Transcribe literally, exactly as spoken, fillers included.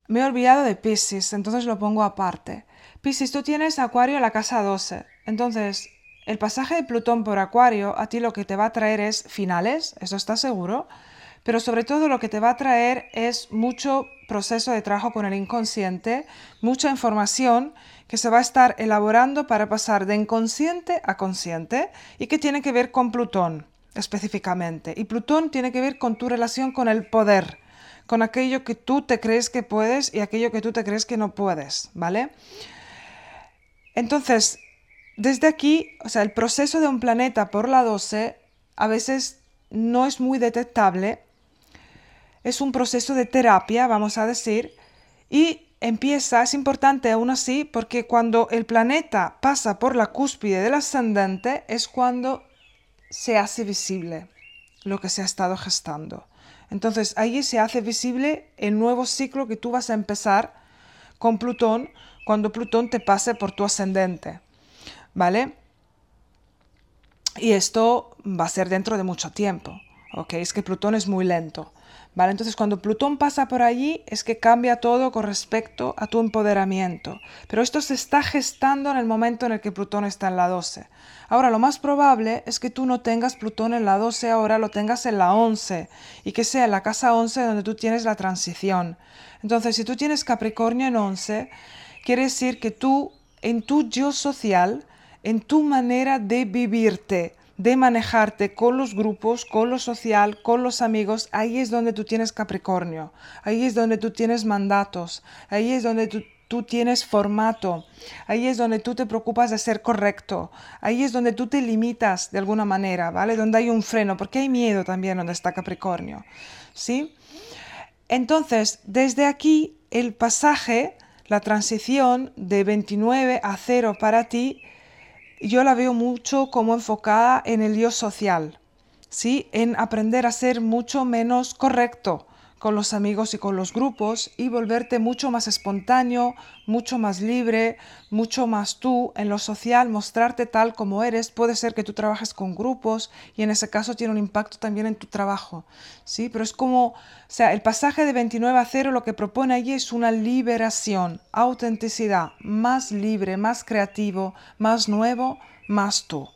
Me he olvidado de Piscis, entonces lo pongo aparte. Piscis, tú tienes Acuario en la casa doce. Entonces, el pasaje de Plutón por Acuario a ti lo que te va a traer es finales, eso está seguro, pero sobre todo lo que te va a traer es mucho proceso de trabajo con el inconsciente, mucha información que se va a estar elaborando para pasar de inconsciente a consciente y que tiene que ver con Plutón específicamente. Y Plutón tiene que ver con tu relación con el poder, con aquello que tú te crees que puedes y aquello que tú te crees que no puedes, ¿vale? Entonces, desde aquí, o sea, el proceso de un planeta por la doce a veces no es muy detectable, es un proceso de terapia, vamos a decir, y empieza, es importante aún así, porque cuando el planeta pasa por la cúspide del ascendente es cuando se hace visible lo que se ha estado gestando. Entonces ahí se hace visible el nuevo ciclo que tú vas a empezar con Plutón cuando Plutón te pase por tu ascendente, ¿vale? Y esto va a ser dentro de mucho tiempo, ¿ok? Es que Plutón es muy lento, ¿vale? Entonces cuando Plutón pasa por allí es que cambia todo con respecto a tu empoderamiento. Pero esto se está gestando en el momento en el que Plutón está en la doce. Ahora, lo más probable es que tú no tengas Plutón en la doce ahora, lo tengas en la once y que sea en la casa once donde tú tienes la transición. Entonces, si tú tienes Capricornio en once, quiere decir que tú, en tu yo social, en tu manera de vivirte, de manejarte con los grupos, con lo social, con los amigos, ahí es donde tú tienes Capricornio, ahí es donde tú tienes mandatos, ahí es donde tú, tú tienes formato, ahí es donde tú te preocupas de ser correcto, ahí es donde tú te limitas de alguna manera, ¿vale? Donde hay un freno, porque hay miedo también donde está Capricornio, ¿sí? Entonces, desde aquí, el pasaje, la transición de veintinueve a cero para ti, yo la veo mucho como enfocada en el yo social, ¿sí? En aprender a ser mucho menos correcto con los amigos y con los grupos y volverte mucho más espontáneo, mucho más libre, mucho más tú en lo social, mostrarte tal como eres. Puede ser que tú trabajes con grupos y en ese caso tiene un impacto también en tu trabajo, ¿sí? Pero es como, o sea, el pasaje de veintinueve a cero lo que propone allí es una liberación, autenticidad, más libre, más creativo, más nuevo, más tú.